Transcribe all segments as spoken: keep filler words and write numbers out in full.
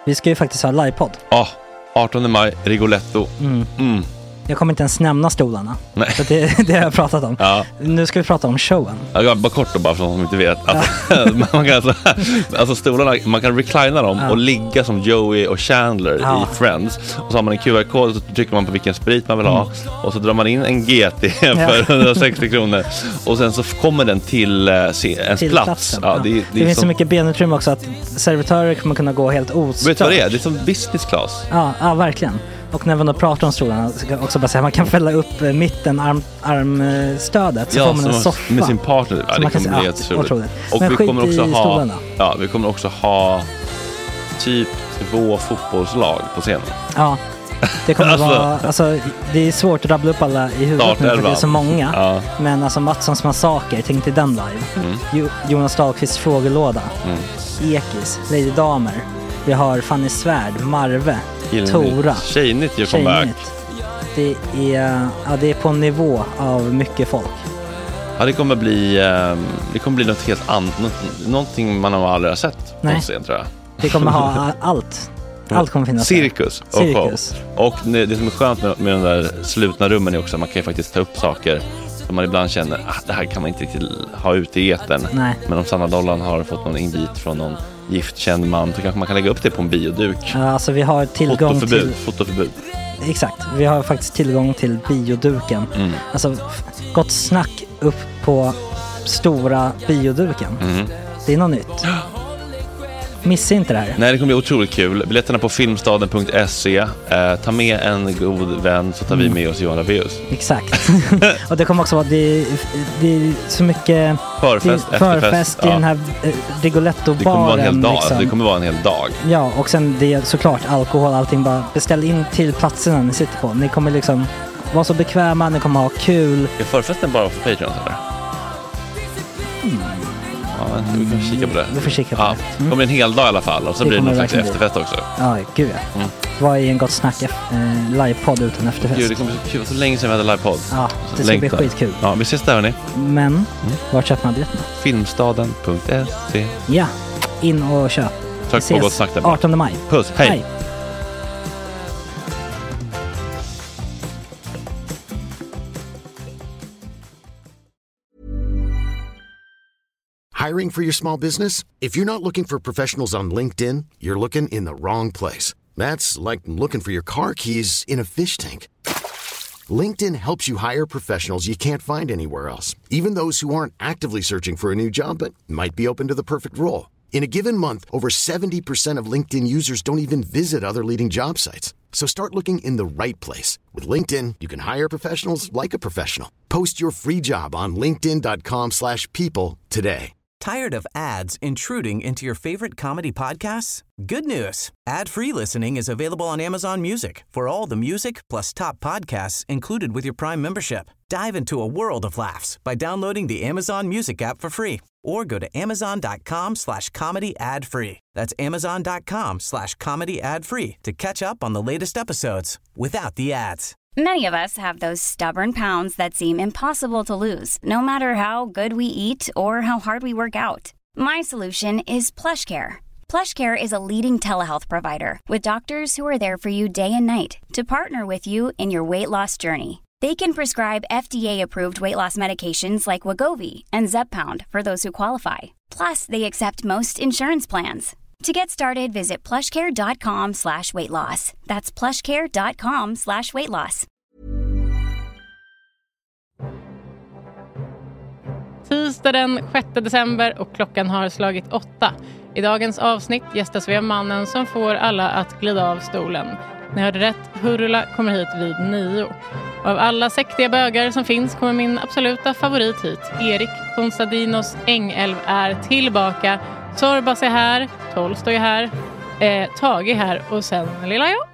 Vi ska ju faktiskt ha livepodd. Ja, oh, artonde maj, Rigoletto. Mm. Mm. Jag kommer inte ens nämna stolarna. Nej. För det, det har jag pratat om. Ja. Nu ska vi prata om showen. Ja, bara kort då, bara för de som inte vet. Alltså, man kan alltså, alltså stolarna, man kan reclina dem ja. och ligga som Joey och Chandler ja. i Friends. Och så har man en Q R-kod och så trycker man på vilken sprit man vill ha. Mm. Och så drar man in en G T för hundrasextio kronor. Och sen så kommer den till uh, se, ens till plats. Ja, ja. det, det, det det finns som... så mycket benutrymme också att servitörer kommer kunna gå helt ostört. Vet du vad det är? Det är som business class. Ja, ja verkligen. Och när man då pratar om stolarna så kan jag också bara säga att man kan fälla upp mitten, arm, armstödet så ja, får man en soffa. Med sin partner. Ja, det kommer bli helt otroligt. Och men vi kommer också ha stolarna. Ja, vi kommer också ha typ två fotbollslag på scenen. Ja. Det kommer alltså, vara alltså det är svårt att rabbla upp alla i huvudet nu för det är så många. Ja. Men alltså Mattssons massaker, tänk till den live. Mm. Jo, Jonas Dahlqvists frågelåda. Mm. Ekis, Lady Damer. Vi har Fanny Svärd, Marve, Gillnytt. Tora. Tjejnytt gör comeback. Det är, ja, det är på en nivå av mycket folk. Ja, det kommer bli det kommer bli något helt annat, något, någonting man har aldrig har sett på scen, tror jag. Det kommer ha allt. Allt kommer finnas. Cirkus och Cirkus. show. Och det som är skönt med, med de där slutna rummen är också att man kan ju faktiskt ta upp saker som man ibland känner att det här kan man inte riktigt ha ute i etern. Nej. Men om Sanna Dollan har fått någon invit från någon giftkänd man så kanske man kan lägga upp det på en bioduk. Ja, alltså vi har tillgång fotoförbud, till... Fotoförbud. Exakt, vi har faktiskt tillgång till bioduken. Mm. Alltså, gott snack upp på stora bioduken. Mm. Det är något nytt. Missa inte det här. Nej, det kommer bli otroligt kul. Biljetterna på filmstaden punkt se. Eh, ta med en god vän så tar mm. vi med oss Johan Rabaeus. Exakt. Och det kommer också vara det, det är så mycket förfest, det, förfest i ja. den här eh, Rigoletto-baren. Det kommer vara en hel dag. Liksom. Det kommer vara en hel dag. Ja, och sen det är såklart alkohol, allting. Bara beställ in till platserna ni sitter på. Ni kommer liksom vara så bekväma, ni kommer ha kul. Är förfesten bara för Patreon eller? Mm. Ja, vi kan kika på det. Vi får kika på ja, det. Mm. Det kommer en hel dag i alla fall. Och så det blir det någon slags efterfest också. Ja, gud ja. Mm. Vad är en gott snack eh, livepodd utan efterfest? Gud, det kommer så kul. Så länge sedan vi hade livepodd. Ja, det ska Längtar. bli skitkul. Ja, vi ses där hörni. Men, mm. var köper man biljetterna? filmstaden punkt se. Ja, in och köp. Tack på gott snack där. artonde maj. Puss, hej. hej. Hiring for your small business? If you're not looking for professionals on LinkedIn, you're looking in the wrong place. That's like looking for your car keys in a fish tank. LinkedIn helps you hire professionals you can't find anywhere else, even those who aren't actively searching for a new job but might be open to the perfect role. In a given month, over seventy percent of LinkedIn users don't even visit other leading job sites. So start looking in the right place. With LinkedIn, you can hire professionals like a professional. Post your free job on linkedin dot com slash people today. Tired of ads intruding into your favorite comedy podcasts? Good news. Ad-free listening is available on Amazon Music for all the music plus top podcasts included with your Prime membership. Dive into a world of laughs by downloading the Amazon Music app for free or go to amazon dot com slash comedy ad free. That's amazon dot com slash comedy ad free to catch up on the latest episodes without the ads. Many of us have those stubborn pounds that seem impossible to lose, no matter how good we eat or how hard we work out. My solution is PlushCare. PlushCare is a leading telehealth provider with doctors who are there for you day and night to partner with you in your weight loss journey. They can prescribe F D A-approved weight loss medications like Wegovy and Zepbound for those who qualify. Plus, they accept most insurance plans. To get started, visit plushcare.com slash weight loss. That's plushcare.com slash weight loss. Tisdag den sjätte december och klockan har slagit åtta. I dagens avsnitt gästas vi av mannen som får alla att glida av stolen. Ni hörde rätt, Hurula kommer hit vid nio. Och av alla sektiga bögar som finns kommer min absoluta favorit hit. Erik Konstadinos Ängälv är tillbaka. Sorbas är här, Tolstoj är här, eh, Tage är här och sen lilla jag.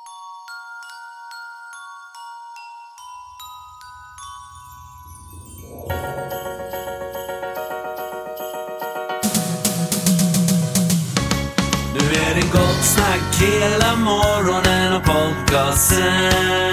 Nu är det gott snack hela morgonen och podcasten.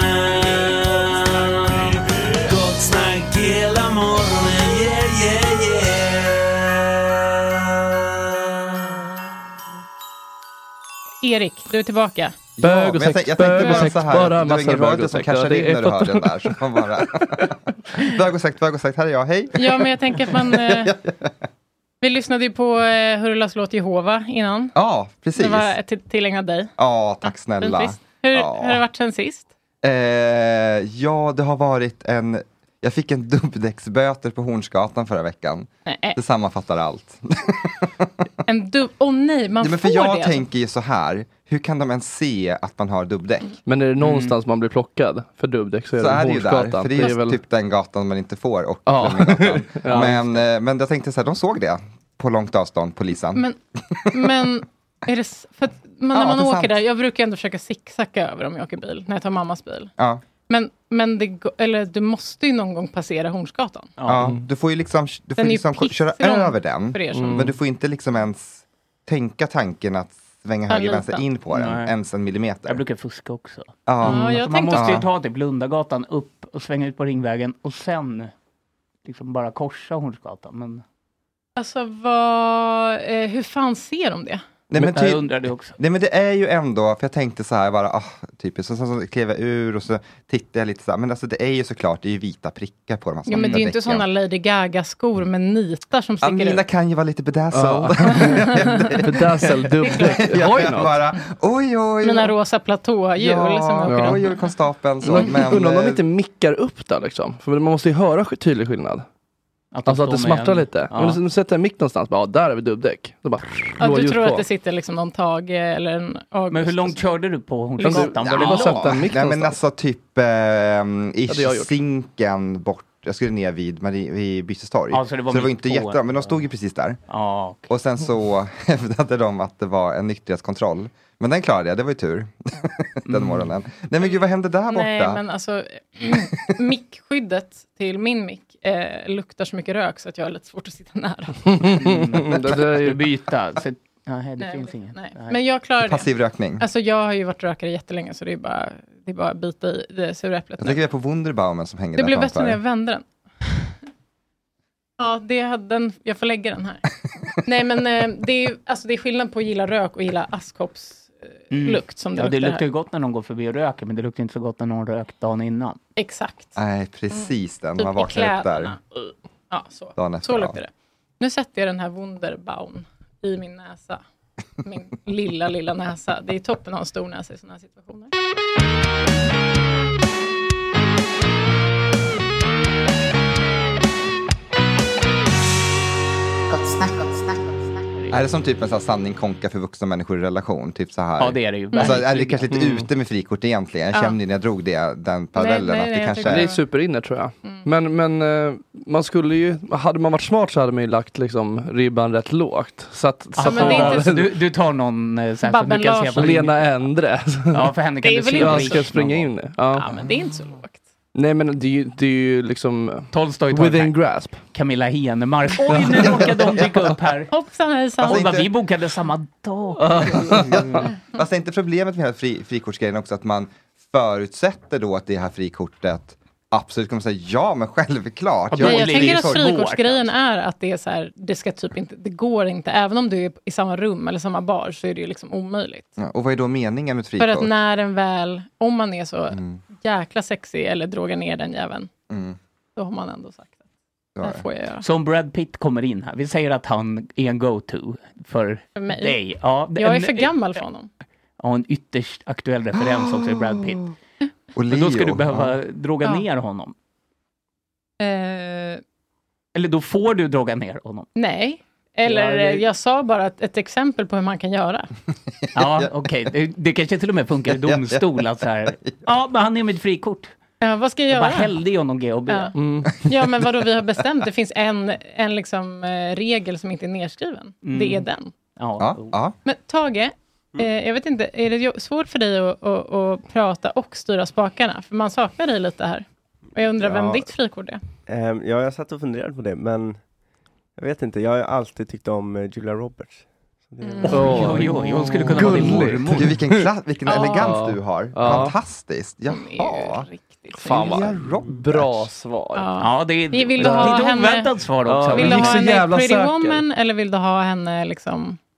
Gott snack hela morgonen, yeah, yeah, yeah. Erik, du är tillbaka. Ja, bög och sex, jag, jag tänkte bara så här, bara det var ingen radio som cashade in när du hörde den där. Så man bara, bög och sex, bög och sex, här är jag, hej. Ja, men jag tänker att man... Eh, vi lyssnade ju på eh, Hurlas låt Jehova innan. Ja, precis. Det var till, tillägnat dig. Ja, tack snälla. Hur, ja. hur har det varit sen sist? Eh, ja, det har varit en... Jag fick en dubbdäcksböter på Hornsgatan förra veckan. Nej. Det sammanfattar allt. En dubb... Åh oh, nej, man ja, men får för jag det. tänker ju så här. Hur kan de ens se att man har dubbdäck? Men är det någonstans mm. man blir plockad för dubbdäck så är så det är det ju där. För det är, det är väl... typ den gatan man inte får. Och ja. ja. Men, men jag tänkte så här, de såg det på långt avstånd, polisen. Men, men är det... För att man, när ja, man åker sant. där, jag brukar ändå försöka zigzacka över om jag åker bil. När jag tar mammas bil. Ja. Men, men det, eller, du måste ju någon gång passera Hornsgatan. Ja, mm. du får ju liksom, du får liksom köra över den. Mm. Men du får inte liksom ens tänka tanken att svänga höger vänster in på den. Nej. Ens en millimeter. Jag brukar fuska också. Ja. Mm. Ja, jag man måste ju ja. ta typ Lundagatan upp och svänga ut på Ringvägen. Och sen liksom bara korsa Hornsgatan. Men... Alltså, vad, eh, hur fan ser de det? Nej, men, men jag undrar det också. Nej, men det är ju ändå, för jag tänkte så här bara, ah, typiskt, så, så, så klev jag ur och så tittade jag lite så här, men alltså det är ju såklart, det är ju vita prickar på de här. Ja, men det är ju inte sådana Lady Gaga-skor med nitar som sticker ut. Mina kan ju vara lite bedazzled. Ja. Bedazzled, dubbdäck. Jag kan bara, oj, oj. Mina rosa platåhjul ja, som åker oj, oj, konstapeln. Så, men, men, undrar om de inte mickar upp där liksom. För man måste ju höra tydlig skillnad. Att alltså att det smartar lite. Ja. Men du sätter en mick någonstans, bara, där är vi dubbdäck. Då bara, ja, du tror på. Att det sitter liksom någon tag eller en August. Men hur långt körde du på Hornsgatan? Ja, ja, sätta en mick nej, men alltså typ eh, i Zinken bort. Jag skulle ner vid, Marie, vid Bytestorg. Ja, så det var, så det var inte jättebra, men de stod ju precis där. Ja, okay. Och sen så hävdade de att det var en nykterhetskontroll. Men den klarade jag, det var ju tur. den mm. morgonen. Nej men gud, vad hände där borta? Nej men alltså, mickskyddet till min mick eh, luktar så mycket rök så att jag har lite svårt att sitta nära. Mm. det, det är ju byta. Så, nej, det nej, finns inget. Nej. Men jag klarar det. Passiv rökning. Alltså jag har ju varit rökare jättelänge så det är bara, det är bara att bita i det sura äpplet. Jag tycker vi är på Wunderbaumen som hänger det där. Det blev bättre när jag vände den. Ja, det hade den, jag får lägga den här. Nej men eh, det är ju, alltså det är skillnad på att gilla rök och gilla askkops Mm. lukt som det ja, luktar det luktar ju här. Gott när någon går förbi och röker, men det luktar inte så gott när någon rökt dagen innan. Exakt. Nej, precis den. Typ man vaknar upp där. Ja, så. Efter, så luktar det. Nu sätter jag den här Wunderbaum i min näsa. Min lilla, lilla näsa. Det är toppen av en stor näsa i sådana här situationer. Gott snack, gott snack. Är det som typ en sån här sanning konka för vuxna människor i relation? Typ så här. Ja, det är det ju. Alltså, är det kanske lite mm. ute med frikort egentligen? Jag kände ja. när jag drog det, den parallellen. Nej, nej, att det, nej, kanske är... det är superinne tror jag. Mm. Men, men uh, man skulle ju, hade man varit smart så hade man ju lagt liksom ribban rätt lågt. Så att, ja, så men det är inte så, du, du tar någon uh, så här, för kan se Lena Endre. Ja, för henne kan det du se. Jag ska springa in. Ja. ja, men det är inte så lågt. Nej men det är ju, det är ju liksom Tolstoy within grasp. Camilla Henemark. Oj, nu råkade de dyka upp här. Hoppsan hejsan. Alltså, inte... Vi bokade samma dag. Fast det är inte problemet med hela fri, frikortsgrejen också att man förutsätter då att det här frikortet absolut kommer säga ja, men självklart. Jag, jag tänker att frikortsgrejen är att det är så här, det ska typ inte, det går inte, även om du är i samma rum eller samma bar så är det ju liksom omöjligt. Ja, och vad är då meningen med ett frikort? För att när en väl, om man är så mm. jäkla sexig eller drogar ner den jäveln, mm. då har man ändå sagt det. Det får jag göra. Så om Brad Pitt kommer in här, vi säger att han är en go-to för, för mig. Dig. Ja, jag är en, för gammal för honom. Ja, en ytterst aktuell referens också i Brad Pitt. Och men då ska du behöva ja. droga ja. ner honom. Eh, Eller då får du droga ner honom. Nej. Eller ja, det... jag sa bara ett, ett exempel på hur man kan göra. Ja, okej. Okay. Det, det kanske till och med funkar i domstol. Att så här, ja, men han är med ett frikort. Ja, vad ska jag, jag göra? Bara hällde i honom G och B. Ja. Mm. ja, men vadå, vi har bestämt. Det finns en, en liksom, eh, regel som inte är nedskriven. Mm. Det är den. Ja. Ja. Men Tage, eh, jag vet inte, är det svårt för dig att, att, att prata och styra spakarna? För man saknar dig lite här. Och jag undrar ja. vem ditt frikort är. Um, ja, jag satt och funderade på det, men jag vet inte, jag har alltid tyckt om uh, Julia Roberts. Mm. Oh, jo, jo, hon skulle kunna vara din mormor. Gud, vilken, kla- vilken oh. elegans du har. Oh. Fantastiskt. Jaha. Fan vad bra svar. Ja, ja det är vill du ha lite henne, oväntat svar också. Ja, vill du ha henne Pretty säker. Woman eller vill du ha henne liksom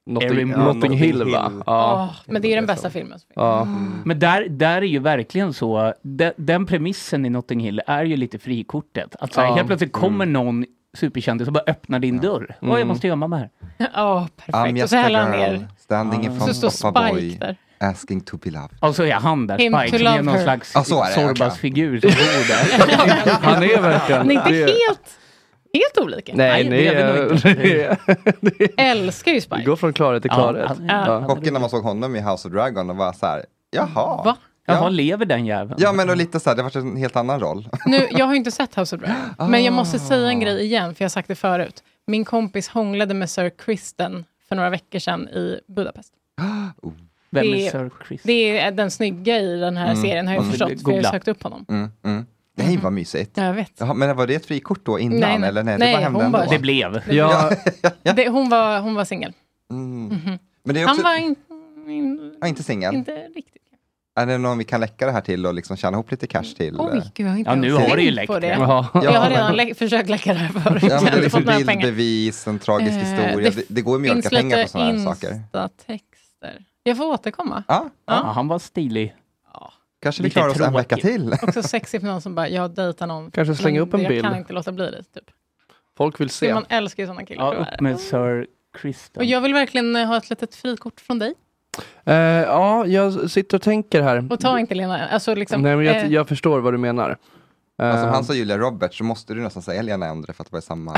Notting, Notting Hill, va? Ja. Oh, men det är den bästa filmen. Ja. Mm. Men där, där är ju verkligen så, de, den premissen i Notting Hill är ju lite frikortet. Att så här, ja. helt plötsligt kommer mm. någon superkändis och bara öppnar din dörr. Åh, mm. oh, jag måste gömma mig här. Ja, oh, perfekt. Och så häller han ner. Standing in front of a boy. Där. Asking to be loved. Och så är han där, Him Spike, som är någon her. slags ah, Sorbas-figur som bor där. Han är verkligen... Han är inte helt... Helt olika. Nej, nej, det är nog inte. Älskar ju Spike. Vi går från klarhet till klarhet. Ja, ja. Chocken när man såg honom i House of Dragon och var så här, jaha. Va? Jaha, ja. lever den jäveln? Ja, men och lite så här, det var en helt annan roll. Nu, jag har ju inte sett House of Dragon. Ah. Men jag måste säga en grej igen, för jag har sagt det förut. Min kompis hånglade med Sir Kristen för några veckor sedan i Budapest. Oh. Vem är Sir Kristen? Det är den snygga i den här mm. serien, har jag mm. förstått, för jag har sökt upp honom. Mm. Mm. Nej, vad mysigt. Jag vet. Jaha, men var det ett frikort då innan? Nej, eller nej, nej det, bara hände hon bara, det blev. Det ja. blev. Det, hon var, hon var singel. Mm. Mm-hmm. Men det är också... Han var in, in, ja, inte singel. Inte riktigt. Är det någon vi kan läcka det här till och liksom tjäna ihop lite cash till? Oj, gud, jag har inte ja, nu har det ju läckt. Det. Ja, jag har redan lä- försökt läcka det här förut. Ja, men det är liksom bildbevis, en tragisk uh, historia. Det, det går ju mjölka pengar på sådana här saker. Texter. Jag får återkomma. Ja, ja. ja han var stilig. Ja. Kanske vi klarar oss en vecka till. Också sexig för någon som bara, jag dejtar någon. Kanske slänga upp en jag bild. Jag kan inte låta bli det, typ. Folk vill se. Så man älskar ju sådana killar. Ja, upp med Sir Kristen. Och jag vill verkligen ha ett litet frikort från dig. Uh, ja, jag sitter och tänker här. Och ta inte Lena. Alltså liksom, Nej, men jag, eh... jag förstår vad du menar. Uh, alltså, han sa Julia Roberts, så måste du nästan säga Lena Endre för att det var samma.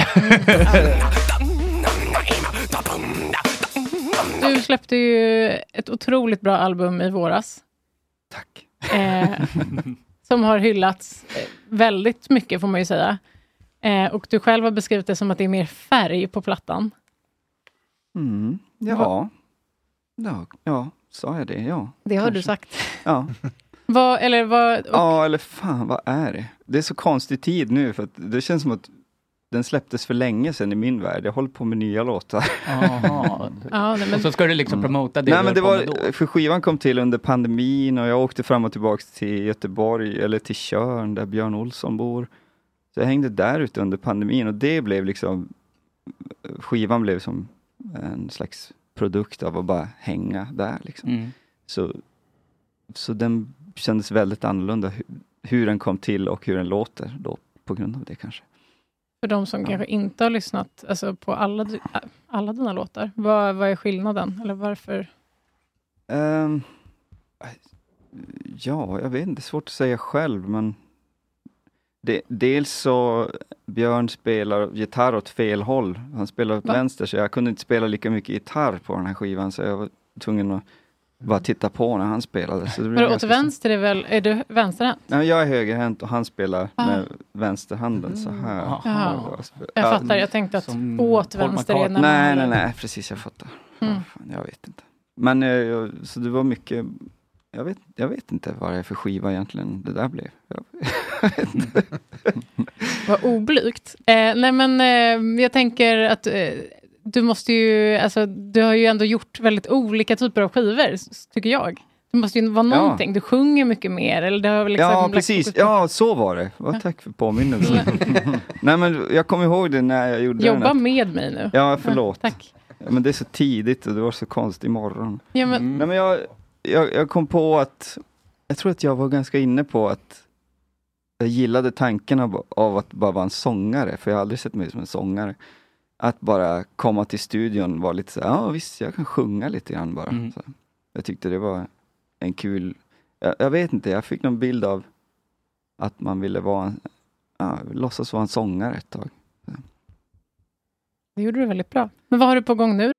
Du släppte ju ett otroligt bra album i våras. Tack. Eh, som har hyllats väldigt mycket, får man ju säga. Eh, och du själv har beskrivit det som att det är mer färg på plattan. Mm, ja. Ja, ja, sa jag det, ja. Det har kanske. Du sagt. Ja. vad, eller vad... Och... Ja, eller fan, vad är det? Det är så konstig tid nu, för att det känns som att den släpptes för länge sedan i min värld. Jag håller på med nya låtar. Jaha. ja, men... Och så ska du liksom promota det. Nej, men det var, för skivan kom till under pandemin och jag åkte fram och tillbaka till Göteborg, eller till Tjörn där Björn Olsson bor. Så jag hängde där ute under pandemin och det blev liksom, skivan blev som en slags produkt av att bara hänga där liksom. Mm. Så, så den kändes väldigt annorlunda hur, hur den kom till och hur den låter då, på grund av det kanske. För de som ja. kanske inte har lyssnat alltså, på alla, alla dina låtar, vad, vad är skillnaden? Eller varför? Um, ja, jag vet inte, det är svårt att säga själv, men det, dels så Björn spelar gitarr åt fel håll. Han spelar åt Va? vänster, så jag kunde inte spela lika mycket gitarr på den här skivan, så jag var tvungen att bara titta på när han spelade. Så det Men åt vänster är väl, är du vänsterhänt? Ja, jag är högerhänt och han spelar ah. med vänsterhanden så här. Jaha. Jag fattar, jag tänkte att åt vänster är när Nej, nej, nej, precis, jag fattar. Mm. Ja, fan, jag vet inte. Men jag, så det var mycket, jag vet, jag vet inte vad det är för skiva egentligen det där blev. Jag vet inte. Vad oblygt. Eh, nej men eh, jag tänker att eh, du måste ju, alltså du har ju ändå gjort väldigt olika typer av skivor, tycker jag. Det måste ju vara någonting. Ja. Du sjunger mycket mer. Eller det har väl liksom ja, precis. Ja, så var det. Ja, tack för påminnelsen. Nej, men jag kommer ihåg det när jag gjorde Jobba den. med mig nu. Ja, förlåt. Ja, tack. Ja, men det är så tidigt och det var så konstigt imorgon. Ja, men... Mm. Nej, men jag, jag, jag kom på att jag tror att jag var ganska inne på att jag gillade tanken av, av att bara vara en sångare. För jag har aldrig sett mig som en sångare. Att bara komma till studion var lite så här, ja visst, jag kan sjunga lite grann bara. Mm. Så jag tyckte det var en kul, jag, jag vet inte, jag fick någon bild av att man ville vara en, ja, låtsas vara en sångare ett tag. Så. Det gjorde du väldigt bra. Men vad har du på gång nu?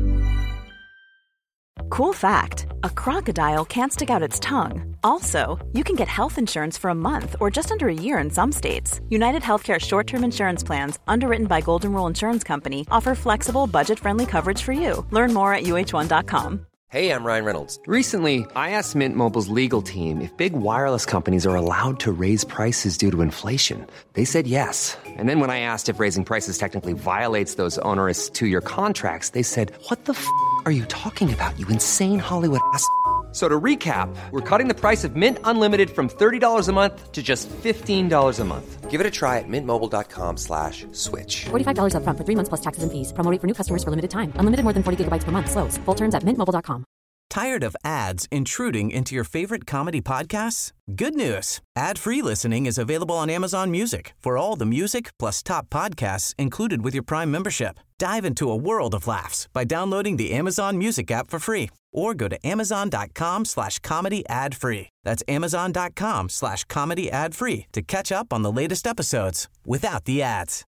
Cool fact, a crocodile can't stick out its tongue. Also, you can get health insurance for a month or just under a year in some states. United Healthcare short-term insurance plans, underwritten by Golden Rule Insurance Company, offer flexible, budget-friendly coverage for you. Learn more at U H one dot com. Hey, I'm Ryan Reynolds. Recently, I asked Mint Mobile's legal team if big wireless companies are allowed to raise prices due to inflation. They said yes. And then when I asked if raising prices technically violates those onerous two-year contracts, they said, what the f*** are you talking about, you insane Hollywood ass f- So to recap, we're cutting the price of Mint Unlimited from thirty dollars a month to just fifteen dollars a month. Give it a try at mintmobile.com slash switch. forty-five dollars up front for three months plus taxes and fees. Promo rate for new customers for limited time. Unlimited more than forty gigabytes per month. Slows full terms at mint mobile dot com. Tired of ads intruding into your favorite comedy podcasts? Good news. Ad-free listening is available on Amazon Music for all the music plus top podcasts included with your Prime membership. Dive into a world of laughs by downloading the Amazon Music app for free or go to amazon.com slash comedy ad free. That's amazon.com slash comedy ad free to catch up on the latest episodes without the ads.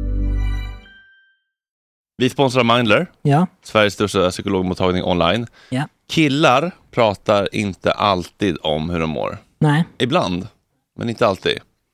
Vi sponsrar Mindler, ja. Sveriges största psykologmottagning online. Ja. Killar pratar inte alltid om hur de mår. Nej. Ibland, men inte alltid.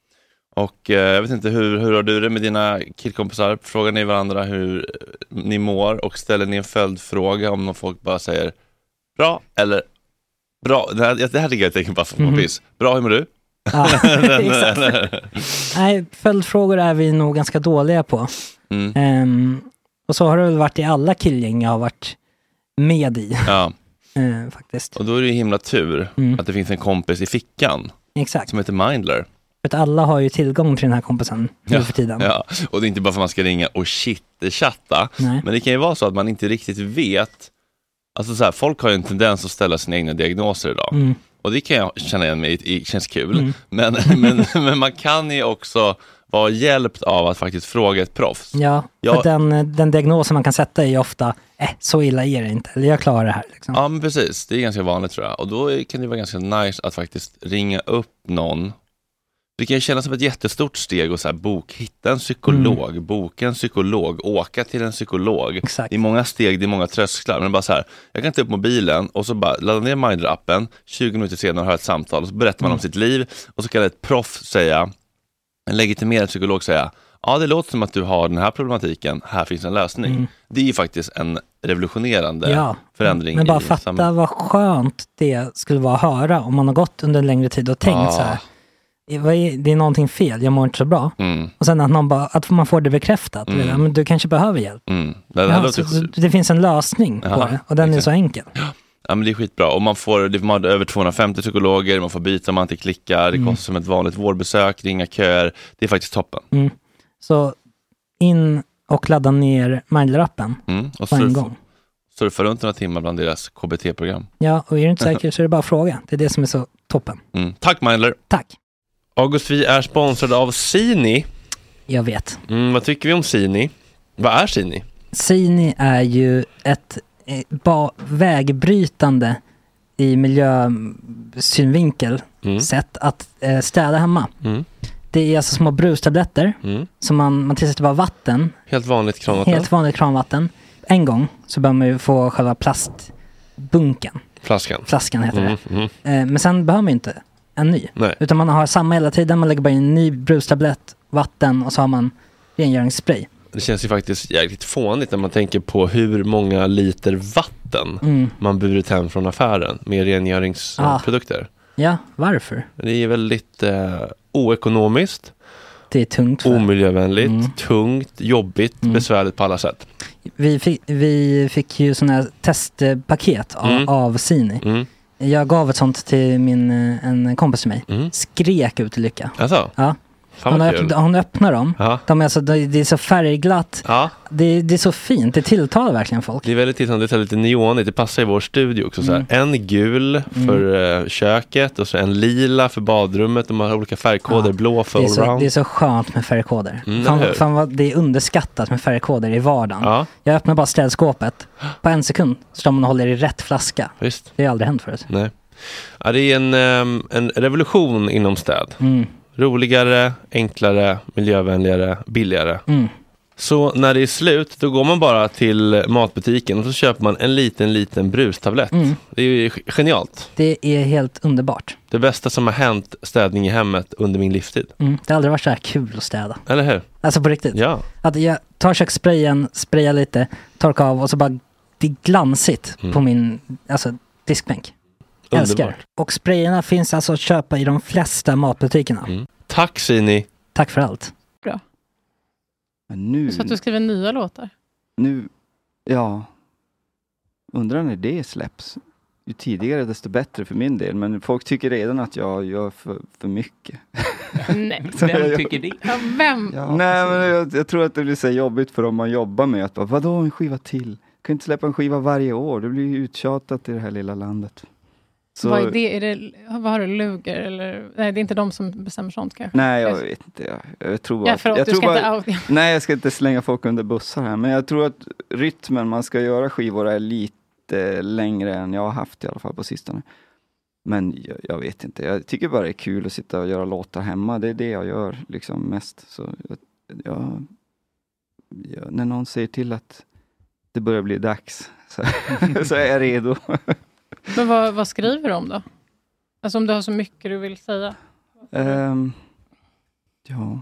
Och eh, jag vet inte, hur, hur har du det med dina killkompisar? Frågar ni varandra hur ni mår och ställer ni en följdfråga om någon folk bara säger bra eller bra? Det här, det här ligger jag tänker bara för mm. piss. Bra, hur mår du? Ja, exakt. Nej, följdfrågor är vi nog ganska dåliga på. Mm. Um, och så har det väl varit i alla killgäng jag har varit med i. Ja. uh, faktiskt. Och då är det ju himla tur mm. att det finns en kompis i fickan. Exakt. Som heter Mindler. För att alla har ju tillgång till den här kompisen ja, för tiden. Ja, och det är inte bara för att man ska ringa och shit-chatta. Nej. Men det kan ju vara så att man inte riktigt vet. Alltså så här, folk har ju en tendens att ställa sina egna diagnoser idag. Mm. Och det kan jag känna igen mig, det känns kul. Mm. Men, men, men man kan ju också vara hjälpt av att faktiskt fråga ett proffs. Ja, jag, för den, den diagnosen man kan sätta är ju ofta, eh, så illa är det inte. Eller jag klarar det här. Liksom. Ja, men precis. Det är ganska vanligt tror jag. Och då kan det vara ganska nice att faktiskt ringa upp någon. Det kan ju kännas som ett jättestort steg och så här, bok, hitta en psykolog, mm. boka en psykolog, åka till en psykolog. Exakt. Det är många steg, det är många trösklar. Men bara så här, jag kan ta upp mobilen och så bara ladda ner Mindler-appen, tjugo minuter senare och ha ett samtal och så berättar man mm. om sitt liv och så kan ett proff säga, en legitimerad psykolog säga, ja det låter som att du har den här problematiken, här finns en lösning. Mm. Det är ju faktiskt en revolutionerande ja. förändring. Men bara i fatta samhället. Vad skönt det skulle vara att höra om man har gått under en längre tid och tänkt ah. så här. Det är någonting fel, jag mår inte så bra. Mm. Och sen att, någon bara, att man får det bekräftat. Mm. Men du kanske behöver hjälp. Mm. Det, det, ja, låter... det finns en lösning Jaha, på det. Och den exakt. är så enkel. Ja, men det är skitbra. Och man får, man har över tvåhundrafemtio psykologer. Man får byta om man inte klickar. Det mm. kostar som ett vanligt vårdbesök. Ringa köer. Det är faktiskt toppen. Mm. Så in och ladda ner Mindler-appen mm. och på en gång. Surfa runt några timmar bland deras K B T-program. Ja, och är du inte säker så är det bara att fråga. Det är det som är så toppen. Mm. Tack Mindler. Tack. August, vi är sponsrade av Sini. Jag vet. Mm, vad tycker vi om Sini? Vad är Sini? Sini är ju ett eh, ba- vägbrytande i miljösynvinkel mm. sätt att eh, städa hemma. Mm. Det är alltså små brustabletter mm. som man, man tillsätter bara vatten. Helt vanligt kranvatten. Helt vanligt kranvatten. En gång så bör man ju få själva plastbunken. Flaskan. Flaskan heter mm. det. Mm. Eh, men sen behöver man ju inte en ny. Nej. Utan man har samma hela tiden. Man lägger bara in en ny brustablett, vatten och så har man rengöringsspray. Det känns ju faktiskt jäkligt fånigt när man tänker på hur många liter vatten mm. man burit hem från affären med rengöringsprodukter. Ah. Ja, varför? Det är väldigt eh, oekonomiskt. Det är tungt. För. Omiljövänligt, mm. tungt, jobbigt, mm. besvärligt på alla sätt. Vi fick, vi fick ju sådana här testpaket av, mm. av Sini. Mm. Jag gav ett sånt till min, en kompis till mig. Mm. Skrek ut i lycka. Alltså? Ja. Hon, öpp, hon öppnar dem. Ja. De är alltså, det är så färgglatt. Ja. Det, det är så fint. Det tilltalar verkligen folk. Det är väldigt tilltalande. Det är lite neonigt. Det passar i vår studio också. Mm. Så här. En gul för mm. uh, köket och så en lila för badrummet. De har olika färgkoder. Ja. Blå för det är, så, allround. det är så skönt med färgkoder. Mm, fan, fan vad det är underskattat med färgkoder i vardagen. Ja. Jag öppnar bara städskåpet. På en sekund står man och håller i rätt flaska. Visst. Det har aldrig hänt förut. Nej. Ja, det är en, um, en revolution inom städ. Mm. Roligare, enklare, miljövänligare, billigare. Mm. Så när det är slut, då går man bara till matbutiken och så köper man en liten, liten brustablett. Mm. Det är ju genialt. Det är helt underbart. Det bästa som har hänt städning i hemmet under min livstid. Mm. Det har aldrig varit så här kul att städa. Eller hur? Alltså på riktigt. Ja. Att jag tar kökssprayen, sprayar lite, torkar av och så bara det är glansigt mm. på min alltså, diskbänk. Älskar. Och sprayerna finns alltså att köpa i de flesta matbutikerna. Mm. Tack Sini. Tack för allt. Bra. Men nu... Så att du skriver nya låtar? Nu, ja. Undrar när det släpps. ju tidigare desto bättre för min del. Men folk tycker redan att jag gör för, för mycket. Nej, vem tycker det? Ja, vem? Ja, nej, men jag, jag tror att det blir så jobbigt för dem man jobbar med. Att bara, vadå en skiva till? Kan inte släppa en skiva varje år. Det blir ju uttjatat i det här lilla landet. Så, vad är det? Är det? Vad har du, Luger? Eller, nej, det är inte de som bestämmer sånt kanske. Nej, jag vet inte. Jag, jag tror bara... Ja, förlåt, jag du tror ska bara, inte out. Nej, jag ska inte slänga folk under bussar här. Men jag tror att rytmen man ska göra skivor är lite längre än jag har haft i alla fall på sistone. Men jag, jag vet inte. Jag tycker bara det är kul att sitta och göra låtar hemma. Det är det jag gör liksom mest. Så jag, jag, jag, när någon säger till att det börjar bli dags så, så är jag redo. Men vad, vad skriver du om då? Alltså om du har så mycket du vill säga. Um, ja.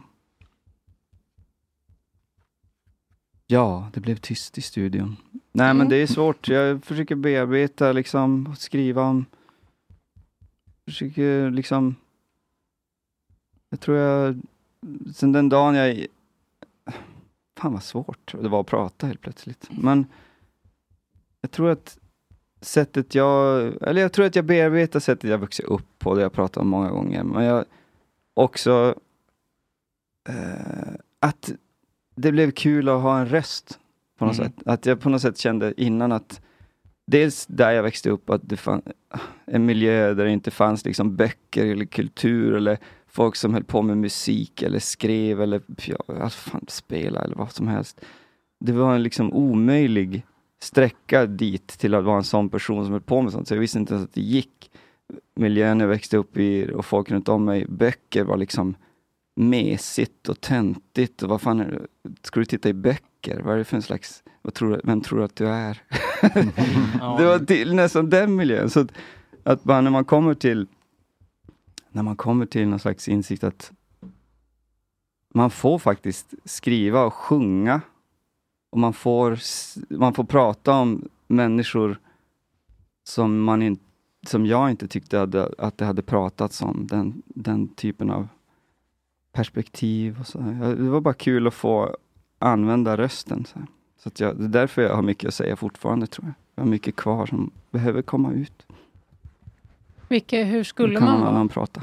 Ja, det blev tyst i studion. Nej, mm. men det är svårt. Jag försöker bearbeta, liksom, skriva om... Försöker liksom... Jag tror jag... Sen den dagen jag... Fan vad svårt det var att prata helt plötsligt. Men jag tror att sättet jag... Eller jag tror att jag bearbetar sättet jag vuxit upp på. Det jag pratat om många gånger. Men jag också... Eh, att det blev kul att ha en röst på något mm. sätt. Att jag på något sätt kände innan att dels där jag växte upp att det fanns en miljö där det inte fanns liksom böcker eller kultur eller folk som höll på med musik eller skrev eller ja, fan, spela eller vad som helst. Det var en liksom omöjlig sträcka dit till att vara en sån person som höll på med sånt. Så jag visste inte ens att det gick. Miljön jag växte upp i och folk runt om mig, böcker var liksom mesigt och töntigt och vad fan är det? Ska du titta i böcker? Vad är det för en slags, vad tror du, vem tror du att du är? Mm. Det var till, nästan den miljön. Så att, att bara när man kommer till när man kommer till någon slags insikt att man får faktiskt skriva och sjunga och man får man får prata om människor som man inte som jag inte tyckte hade, att det hade pratats om den, den typen av perspektiv och så. Det var bara kul att få använda rösten. Så, så att jag, det är därför jag har mycket att säga fortfarande, tror jag. Jag har mycket kvar som behöver komma ut. Vilke, hur skulle man vara? Annan prata.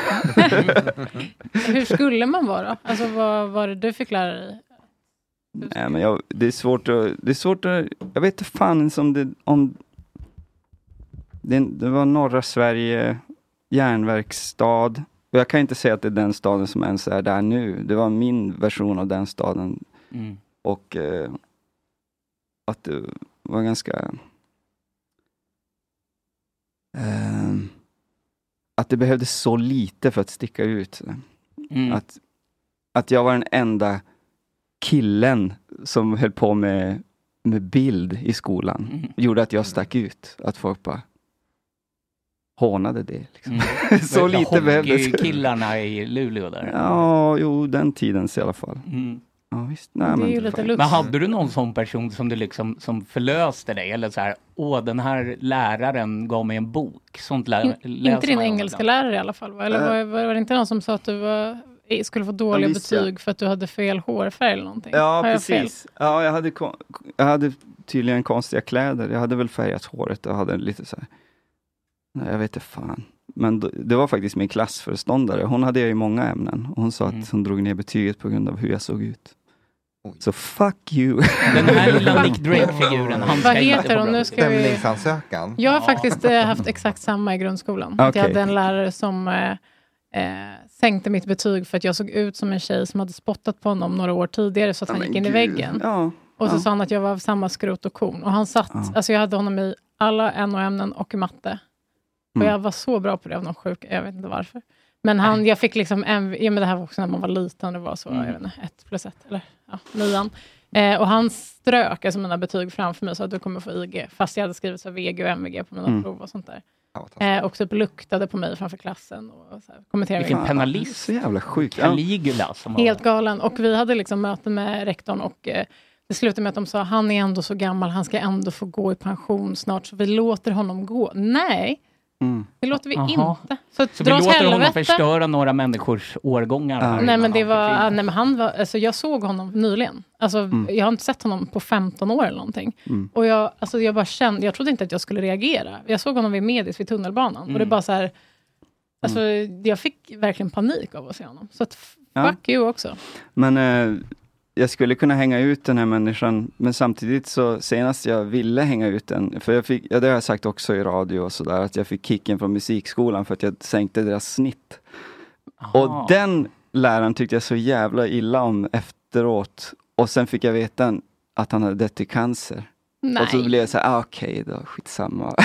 Hur skulle man vara? Alltså vad var det du fick lära dig? Nej, men jag, det är svårt att, det är svårt att, jag vet inte fan som det, om det, det var norra Sverige, järnverksstad. Och jag kan inte säga att det är den staden som ens är där nu. Det var min version av den staden. Mm. Och eh, att det var ganska... Eh, att det behövdes så lite för att sticka ut. Mm. Att, att jag var den enda killen som höll på med, med bild i skolan. Mm. Gjorde att jag stack ut. Att folk bara... hånade det. Liksom. Mm. Så lite behövdes. Killarna i Luleå där. Ja, jo, den tiden i alla fall. Mm. Ja, visst. Nej, det men, är ju lite men hade du någon sån person som du liksom som förlöste dig? Eller så här, åh, den här läraren gav mig en bok. Sånt lä- In, inte din engelska lärare i alla fall, va? Eller äh. var, var, var det inte någon som sa att du var, skulle få dåliga ja, betyg för att du hade fel hårfärg eller någonting? Ja, har precis. Jag, ja, jag, hade, jag hade tydligen konstiga kläder. Jag hade väl färgat håret och hade lite så här... Nej, jag vet inte fan. Men då, det var faktiskt min klassföreståndare. Hon hade jag i många ämnen. Och hon sa mm. att hon drog ner betyget på grund av hur jag såg ut. Oj. Så fuck you. Den här lilla Nick Drake-figuren. Han Vad heter hon? Nu ska vi... Stämningsansökan. Jag har faktiskt äh, haft exakt samma i grundskolan. Okay. Jag hade en lärare som äh, äh, sänkte mitt betyg för att jag såg ut som en tjej som hade spottat på honom några år tidigare så att han oh, gick in Gud. i väggen. Ja. Och så ja. sa han att jag var av samma skrot och korn. Och han satt, ja. alltså jag hade honom i alla N O-ämnen och i matte. Och mm. jag var så bra på det av någon sjuk, jag vet inte varför. Men han, jag fick liksom en, ja men det här var också när man var liten, det var så, mm. jag vet inte, ett plus ett, eller ja, nian. Eh, och han strök alltså mina betyg framför mig så att du kommer få I G. Fast jag hade skrivit så V G och M V G på mina mm. prov och sånt där. Eh, och typ luktade på mig framför klassen. Och så här, kommenterade. Vilken penalist. Så jävla sjukt. Caligula som Helt galen. Och vi hade liksom möten med rektorn och eh, det slutade med att de sa, han är ändå så gammal, han ska ändå få gå i pension snart så vi låter honom gå. Nej! Mm. Det låter vi Aha. inte. Så, att Så vi dra åt låter honom helvete. förstöra några människors årgångar. här. Nej, men det Ja, var, precis. nej, men han var, alltså jag såg honom nyligen. Alltså, Mm. jag har inte sett honom på femton år eller någonting. Mm. Och jag, alltså jag bara kände, jag trodde inte att jag skulle reagera. Jag såg honom vid Medis vid tunnelbanan. Mm. Och det bara så här, alltså jag fick verkligen panik av att se honom. Så att f- Ja. fuck you också. Men eh, jag skulle kunna hänga ut den här människan, men samtidigt så senast jag ville hänga ut den, för jag fick, ja, det har jag sagt också i radio och sådär, att jag fick kicken från musikskolan för att jag sänkte deras snitt. Aha. Och den läraren tyckte jag så jävla illa om efteråt. Och sen fick jag veta att han hade dött i cancer. Nej. Och så blev jag så här, ah, okej okay, då, skitsamma.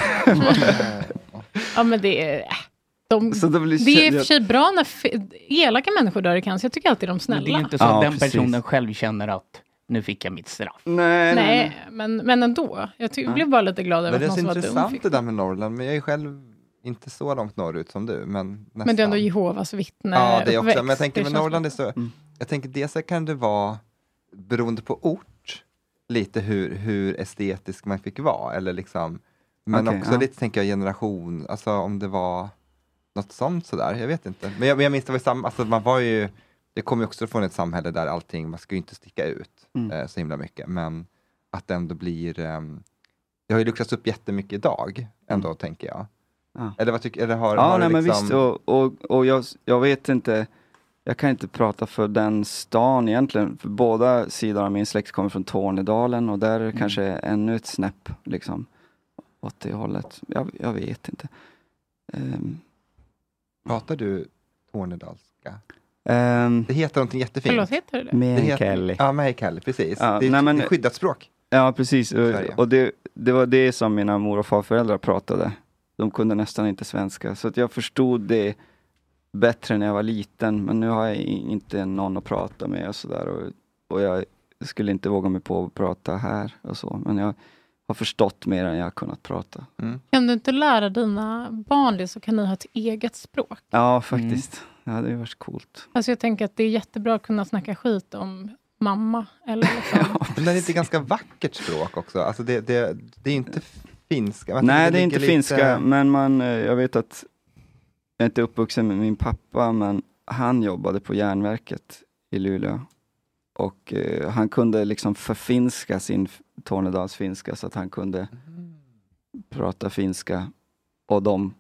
Ja, men det är... äh, De, Så det blir- det är i och för sig bra när f- elaka människor dör i cancer. Jag tycker alltid de är snälla. Men det är ju inte så Ja, att den precis. personen själv känner att nu fick jag mitt straff. Nej, nej, Nej, nej. men, men ändå. Jag ty- Ja. blev bara lite glad över Men det är att så någon som var dum intressant fick. det där med Norrland, men jag är själv inte så långt norrut som du, men nästan. Men det är ändå Jehovas vittne. Ja, det är också, uppväxt. men jag tänker Det med känns Norrland är bra. så, jag tänker dels så kan det vara beroende på ort, lite hur, hur estetisk man fick vara, eller liksom, men Okej, också ja. lite tänker jag generation, alltså om det var något sånt sådär, jag vet inte. Men jag, men jag minns det var samma, alltså man var ju, det kom ju också från ett samhälle där allting, man ska ju inte sticka ut Mm. eh, så himla mycket, men att det ändå blir, eh, det har ju luckrats upp jättemycket idag, ändå tänker jag. Ja. Eller vad tycker, eller har, Ja, har nej det men liksom... visst, och, och, och jag, jag vet inte, jag kan inte prata för den stan egentligen, för båda sidor av min släkt kommer från Tornedalen, och där är det Mm. kanske ännu ett snäpp liksom åt det hållet. Jag, jag vet inte. Um, Pratar du tornedalska? um, Det heter någonting jättefint. Förlåt, heter det det? Meänkieli. Ja, Meänkieli, precis. Ja, det, är, nej, men- det är skyddat språk. Ja, precis. Och, Sverige. och det, det var det som mina mor- och farföräldrar pratade. De kunde nästan inte svenska. Så att jag förstod det bättre när jag var liten. Men nu har jag i- inte någon att prata med och sådär. Och, och jag skulle inte våga mig på att prata här och så. Men jag har förstått mer än jag har kunnat prata. Mm. Kan du inte lära dina barn det, så kan ni ha ett eget språk. Ja, faktiskt. Ja, det har varit coolt. Alltså jag tänker att det är jättebra att kunna snacka skit om mamma. Eller liksom. Men det är inte ganska vackert språk också. Alltså det, det, det är inte finska. Man Nej, tänker det är ligger inte lite- finska, men man, eh, jag vet att jag är inte uppvuxen med min pappa, men han jobbade på järnverket i Luleå. Och eh, han kunde liksom förfinska sin f- tornedalsfinska, så att han kunde prata finska, och de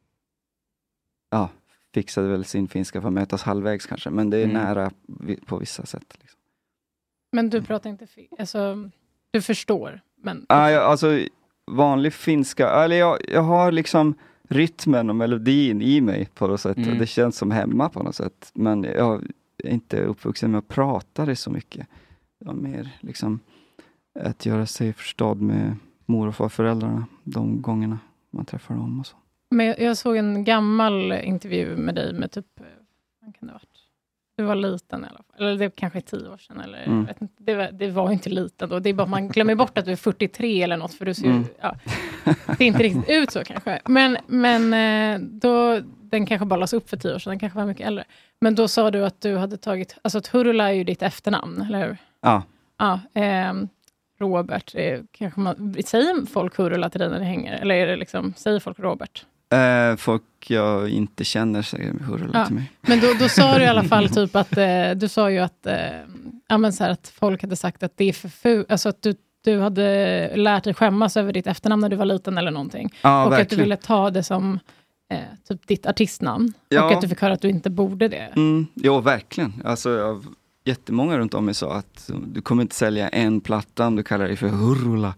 ja, fixade väl sin finska för att mötas halvvägs kanske, men det är Mm. nära vi- på vissa sätt. Liksom. Men du pratar inte fi- alltså, du förstår. Men Ah, ja, alltså vanlig finska, eller jag, jag har liksom rytmen och melodin i mig på något sätt. Mm. Och det känns som hemma på något sätt. Men jag är inte uppvuxen med att prata det så mycket. Det var mer liksom att göra sig förstådd med mor och farföräldrarna de gångerna man träffar dem och så. Men jag, jag såg en gammal intervju med dig med typ, vad kan det ha varit? Du var liten i alla fall. Eller det kanske är tio år sedan. Eller, Mm. jag vet inte, det, var, det var inte liten då. Det är bara att man glömmer bort att du är fyrtiotre eller något. För du ser ju, Mm. ja, det är inte riktigt ut så kanske. Men, men eh, då, den kanske bara lades upp för tio år sedan. Den kanske var mycket äldre. Men då sa du att du hade tagit, alltså att Hurula är ju ditt efternamn, eller hur? Ja. Ja, ehm, Robert, eh, kanske man, säger folk Hurula till dig när det hänger? Eller är det liksom, säger folk Robert? Eh, folk jag inte känner säger hurra Ja, till mig. men då, då sa du i alla fall typ att eh, du sa ju att, eh, ja, men så här, att folk hade sagt att det är för fult, alltså att du, du hade lärt dig skämmas över ditt efternamn när du var liten eller någonting. Ja, och verkligen. att du ville ta det som eh, typ ditt artistnamn. Ja. Och att du fick höra att du inte borde det. Mm, jo, verkligen. Alltså, jag, jättemånga runt om mig sa att du kommer inte sälja en platta om du kallar dig för Hurula.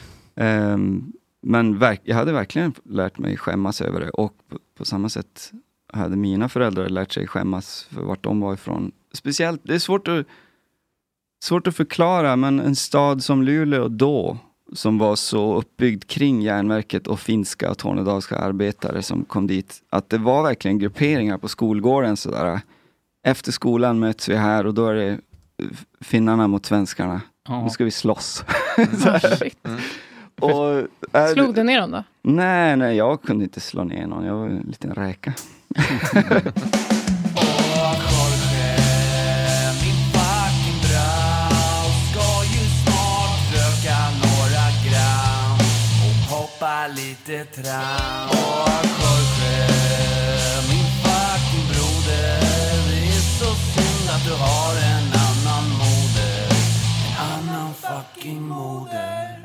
Um, men verk, jag hade verkligen lärt mig skämmas över det. Och på, på samma sätt hade mina föräldrar lärt sig skämmas för vart de var ifrån. Speciellt, det är svårt att, svårt att förklara, men en stad som Luleå då, som var så uppbyggd kring järnverket och finska och tornedalska arbetare som kom dit, att det var verkligen grupperingar på skolgården sådär. Efter skolan möts vi här och då är det finnarna mot svenskarna. Ja. Nu ska vi slåss. Oh, shit. och, äh, Slog du ner dem då? Nej, nej, jag kunde inte slå ner någon. Jag var en liten räka. Lite tram och fucking moder.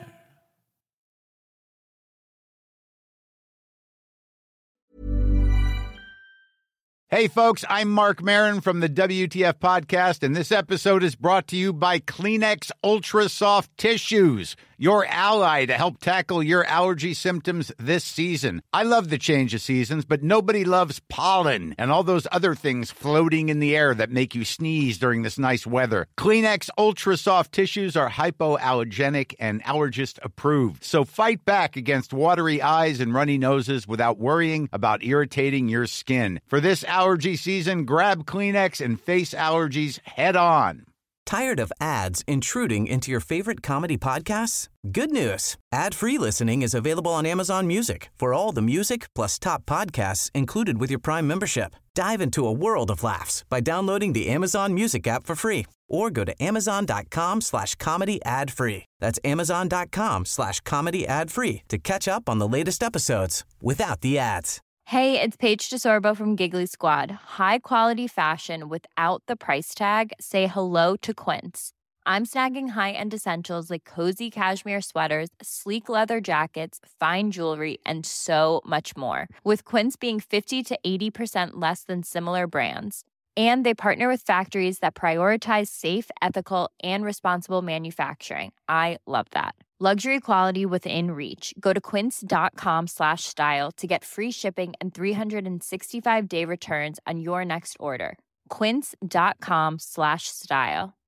Hey, folks, I'm Mark Maron from the W T F Podcast, and this episode is brought to you by Kleenex Ultra Soft Tissues, your ally to help tackle your allergy symptoms this season. I love the change of seasons, but nobody loves pollen and all those other things floating in the air that make you sneeze during this nice weather. Kleenex Ultra Soft Tissues are hypoallergenic and allergist approved, so fight back against watery eyes and runny noses without worrying about irritating your skin. For this allergy season, grab Kleenex and face allergies head on. Tired of ads intruding into your favorite comedy podcasts? Good news. Ad-free listening is available on Amazon Music for all the music plus top podcasts included with your Prime membership. Dive into a world of laughs by downloading the Amazon Music app for free or go to amazon.com slash comedy ad free. That's amazon.com slash comedy ad free to catch up on the latest episodes without the ads. Hey, it's Paige DeSorbo from Giggly Squad. High quality fashion without the price tag. Say hello to Quince. I'm snagging high-end essentials like cozy cashmere sweaters, sleek leather jackets, fine jewelry, and so much more. With Quince being fifty to eighty percent less than similar brands. And they partner with factories that prioritize safe, ethical, and responsible manufacturing. I love that. Luxury quality within reach. Go to quince.com slash style to get free shipping and three sixty-five day returns on your next order. Quince.com slash style.